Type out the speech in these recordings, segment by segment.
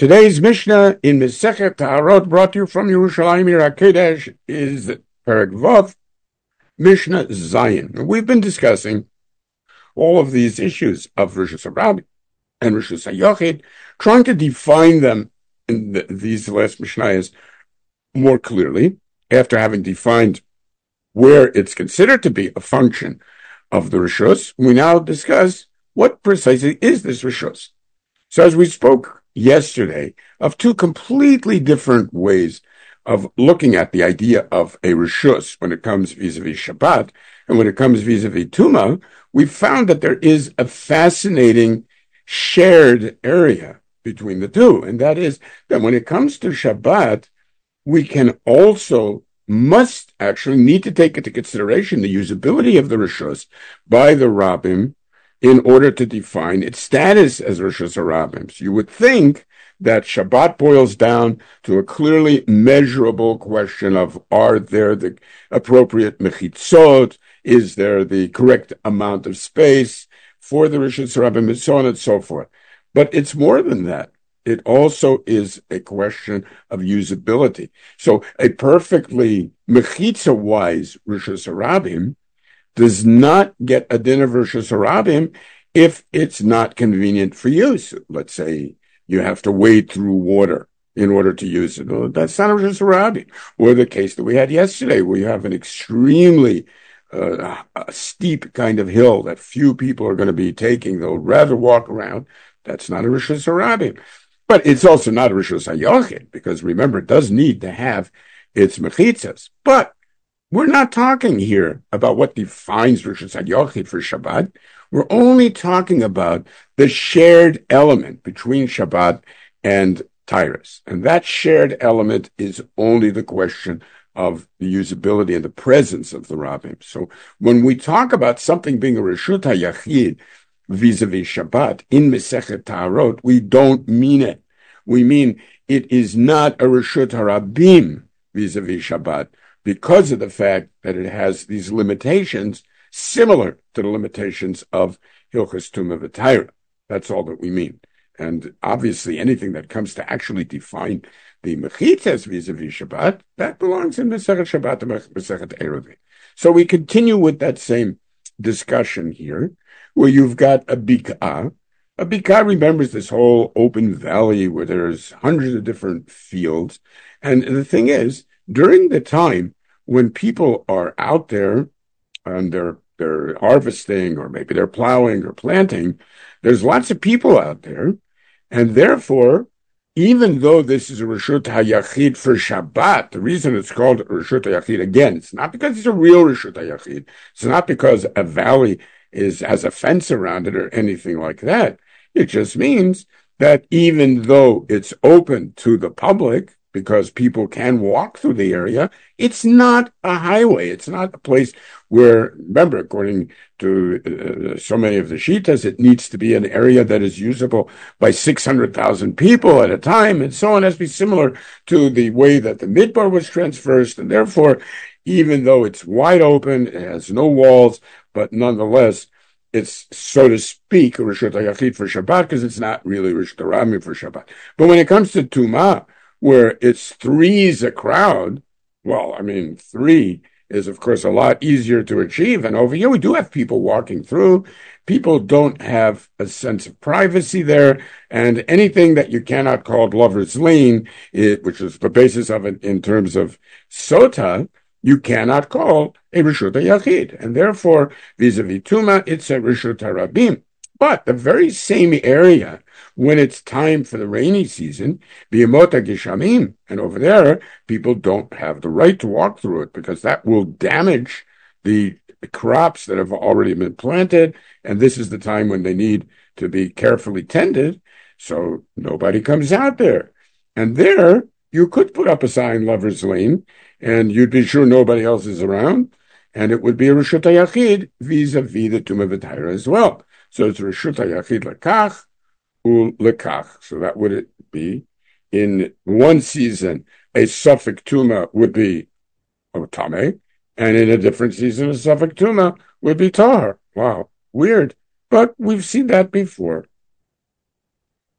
Today's Mishnah in Masechet Taharot, brought to you from Yerushalayim Ir HaKodesh, is Perek Vav, Mishnah Zayin. We've been discussing all of these issues of Rishus HaRabim and Rishus HaYachid, trying to define them in these last Mishnayos more clearly, after having defined where it's considered to be a function of the Rishus. We now discuss what precisely is this Rishus. So as we spoke yesterday of two completely different ways of looking at the idea of a Rishus when it comes vis-a-vis Shabbat and when it comes vis-a-vis Tuma, we found that there is a fascinating shared area between the two. And that is that when it comes to Shabbat, we can also need to take into consideration the usability of the Rishus by the Rabbim in order to define its status as Rishus HaRabim. So you would think that Shabbat boils down to a clearly measurable question of, are there the appropriate mechitzot? Is there the correct amount of space for the Rishus HaRabim, and so on and so forth. But it's more than that. It also is a question of usability. So a perfectly mechitza-wise Rishus HaRabim does not get a din of Rishus HaRabim if it's not convenient for use. Let's say you have to wade through water in order to use it. Well, that's not a Rishus HaRabim. Or the case that we had yesterday, where you have an extremely steep kind of hill that few people are going to be taking. They'll rather walk around. That's not a Rishus HaRabim. But it's also not a Rishus HaYachid, because remember, it does need to have its mechitzas. But we're not talking here about what defines Rishus HaYachid for Shabbat. We're only talking about the shared element between Shabbat and Tyrus. And that shared element is only the question of the usability and the presence of the Rabbim. So when we talk about something being a Rishus HaYachid vis-a-vis Shabbat in Masechet Taharot, we don't mean it. We mean it is not a Rishus HaRabim vis-a-vis Shabbat, because of the fact that it has these limitations similar to the limitations of Hilchos Tumah V'Taira. That's all that we mean. And obviously anything that comes to actually define the mechitzas vis-a-vis Shabbat, that belongs in Masechet Shabbat and Masechet Eruvin. So we continue with that same discussion here, where you've got a bik'ah. A bik'ah remembers this whole open valley where there's hundreds of different fields. And the thing is, during the time when people are out there and they're harvesting, or maybe they're plowing or planting, there's lots of people out there. And therefore, even though this is a Rishus HaYachid for Shabbat, the reason it's called a Rishus HaYachid, again, it's not because it's a real Rishus HaYachid. It's not because a valley has a fence around it or anything like that. It just means that even though it's open to the public, because people can walk through the area, it's not a highway. It's not a place where, remember, according to so many of the Shitas, it needs to be an area that is usable by 600,000 people at a time, and so on. It has to be similar to the way that the Midbar was traversed, and therefore, even though it's wide open, it has no walls, but nonetheless, it's, so to speak, a Rishus HaYachid for Shabbat, because it's not really Rishus HaRabim for Shabbat. But when it comes to Tumah, where it's three's a crowd, well, I mean, three is, of course, a lot easier to achieve. And over here, we do have people walking through. People don't have a sense of privacy there. And anything that you cannot call Lover's Lane, which is the basis of it in terms of Sota, you cannot call a Rishus HaYachid. And therefore, vis-a-vis Tuma, it's a Rishus HaRabim. But the very same area, when it's time for the rainy season, B'yamot HaGeshamim, and over there, people don't have the right to walk through it, because that will damage the crops that have already been planted, and this is the time when they need to be carefully tended, so nobody comes out there. And there, you could put up a sign, Lover's Lane, and you'd be sure nobody else is around, and it would be a Rishus HaYachid vis-a-vis the Tumah V'Taira as well. So it's Rishus HaYachid Lekach Lekach. So that would it be. In one season, a Suffolk Tuma would be Otame, and in a different season, a Suffolk Tuma would be Tahar. Wow, weird. But we've seen that before.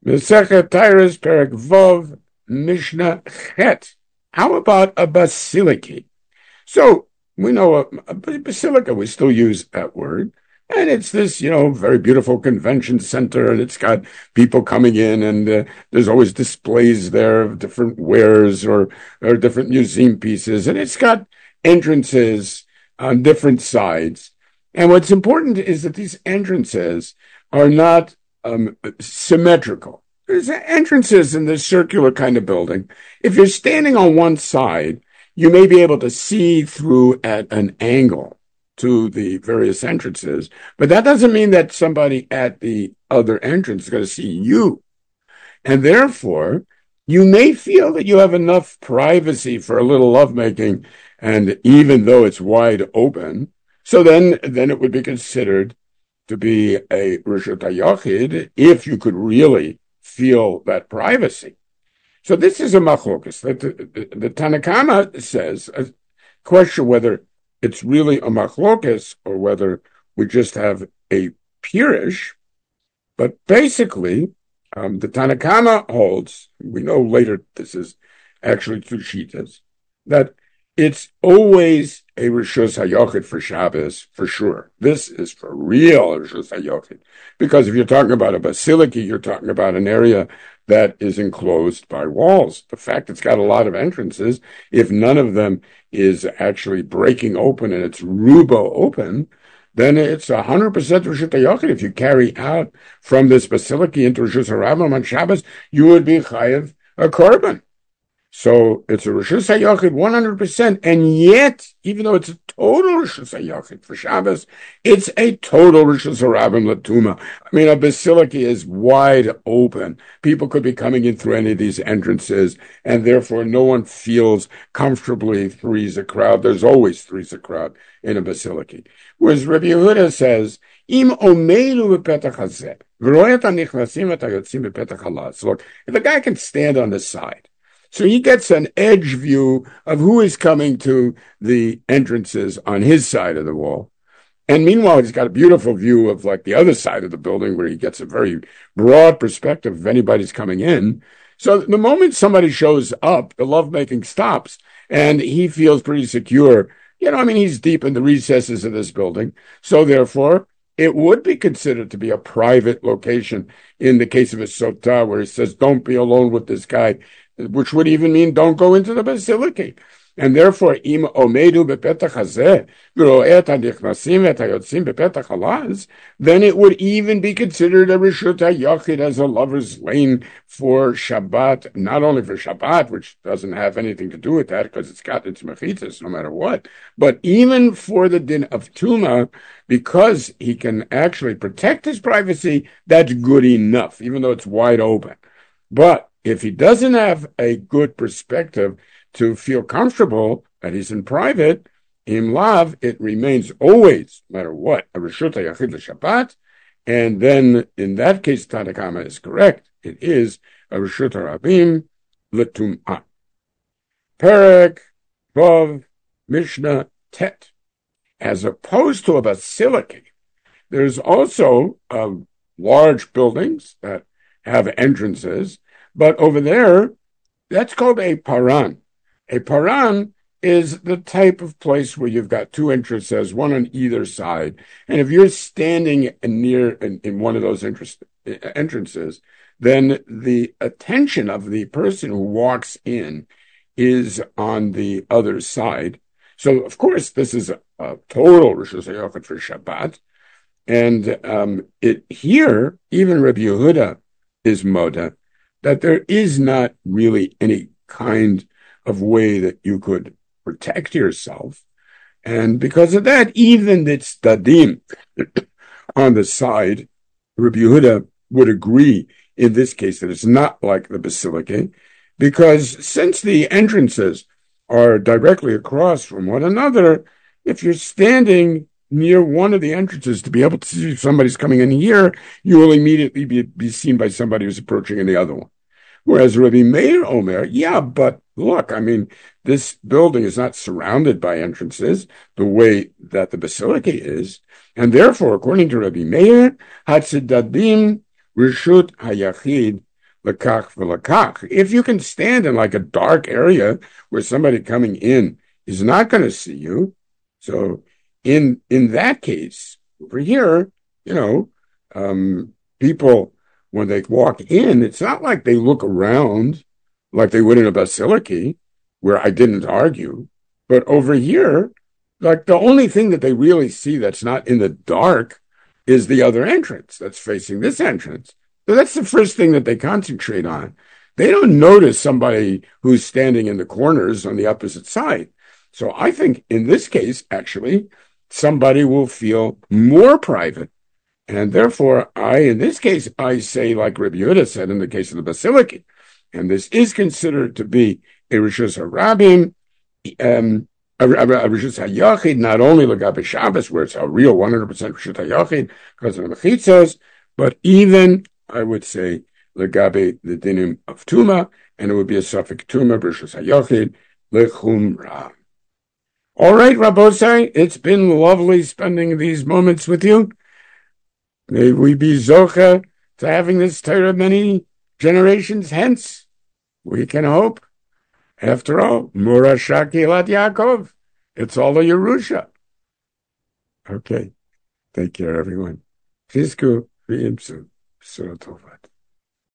Mesechet Tyrus, Perek Vov, Mishnah Chet. How about a basilica? So we know a basilica, we still use that word. And it's this, very beautiful convention center, and it's got people coming in, and there's always displays there of different wares or different museum pieces, and it's got entrances on different sides. And what's important is that these entrances are not symmetrical. There's entrances in this circular kind of building. If you're standing on one side, you may be able to see through at an angle to the various entrances, but that doesn't mean that somebody at the other entrance is going to see you. And therefore, you may feel that you have enough privacy for a little lovemaking, and even though it's wide open, so then it would be considered to be a Reshut HaYachid if you could really feel that privacy. So this is a machlokas. The Tanna Kamma says, question whether it's really a machlokas or whether we just have a pirish. But basically, the Tanna Kamma holds, we know later this is actually two shitas, that it's always a Reshus HaYachid for Shabbos, for sure. This is for real Reshus HaYachid. Because if you're talking about a basilica, you're talking about an area that is enclosed by walls. The fact it's got a lot of entrances, if none of them is actually breaking open and it's rubo open, then it's 100% Reshut HaYachid. If you carry out from this basilica into Reshus HaRabim on Shabbos, you would be chayav a korban. So it's a Reshus HaYachid 100%, and yet, even though it's a total Reshus HaYachid for Shabbos, it's a total Reshus HaRabim Latuma. I mean, a basilica is wide open. People could be coming in through any of these entrances, and therefore no one feels comfortably three's a crowd. There's always three's a crowd in a basilica. Whereas Rabbi Yehuda says, Im omeilu b'petach hazeh, v'royet hanichnasim v'tayotzim b'petach halaz. Look, if a guy can stand on the side, so he gets an edge view of who is coming to the entrances on his side of the wall. And meanwhile, he's got a beautiful view of like the other side of the building where he gets a very broad perspective of anybody's coming in. So the moment somebody shows up, the lovemaking stops and he feels pretty secure. He's deep in the recesses of this building. So therefore, it would be considered to be a private location in the case of a sotah where he says, don't be alone with this guy, which would even mean don't go into the basilica. And therefore, im omedu bepetach hazeh, v'ro'et hanichnasim v'tayotzim bepetach halaz, then it would even be considered a Reshut HaYachid as a lover's lane for Shabbat, not only for Shabbat, which doesn't have anything to do with that because it's got its mechitzas no matter what, but even for the din of Tuma, because he can actually protect his privacy, that's good enough, even though it's wide open. But if he doesn't have a good perspective to feel comfortable that he's in private, im lav, it remains always, no matter what, a Reshut HaYachid l'Shabbat, and then in that case, Tanna Kamma is correct. It is a Reshut HaRabim l'Tum'ah. Perek Vav Mishnah Tet. As opposed to a basilica, there's also large buildings that have entrances, but over there, that's called a paran. A paran is the type of place where you've got two entrances, one on either side. And if you're standing near in one of those entrances, then the attention of the person who walks in is on the other side. So, of course, this is a total Reshus HaYachid for Shabbat. And here, even Rabbi Yehuda is moda, that there is not really any kind of way that you could protect yourself. And because of that, even the tzdadim on the side, Rabbi Yehuda would agree in this case that it's not like the basilica, because since the entrances are directly across from one another, if you're standing near one of the entrances to be able to see if somebody's coming in here, you will immediately be seen by somebody who's approaching in the other one. Whereas Rabbi Meir Omer, yeah, but look, this building is not surrounded by entrances the way that the basilica is, and therefore, according to Rabbi Meir, Hatzedadim Reshut HaYachid Lakach v'lakach. If you can stand in like a dark area where somebody coming in is not going to see you, so in that case, over here, people when they walk in, it's not like they look around like they would in a basilica, where I didn't argue, but over here, like the only thing that they really see that's not in the dark is the other entrance that's facing this entrance. So that's the first thing that they concentrate on. They don't notice somebody who's standing in the corners on the opposite side. So I think in this case, actually, somebody will feel more private. And therefore, in this case, I say, like Rabbi Yehuda said in the case of the basilica, and this is considered to be a Rishus HaRabim, a Rishus HaYachid, not only L'gabe Shabbos, where it's a real 100% Rishus HaYachid, because of the Mechitzos, but even, I would say, L'gabe the dinim of Tuma, and it would be a suffix Tuma, Rishus HaYachid, L'chumra. All right, Rabbosai, it's been lovely spending these moments with you. May we be zocha to having this Torah many generations hence. We can hope. After all, Murashak Gilad Yaakov. It's all a Yerusha. Okay. Take care, everyone. Chizku v'imsu. B'sura tovat.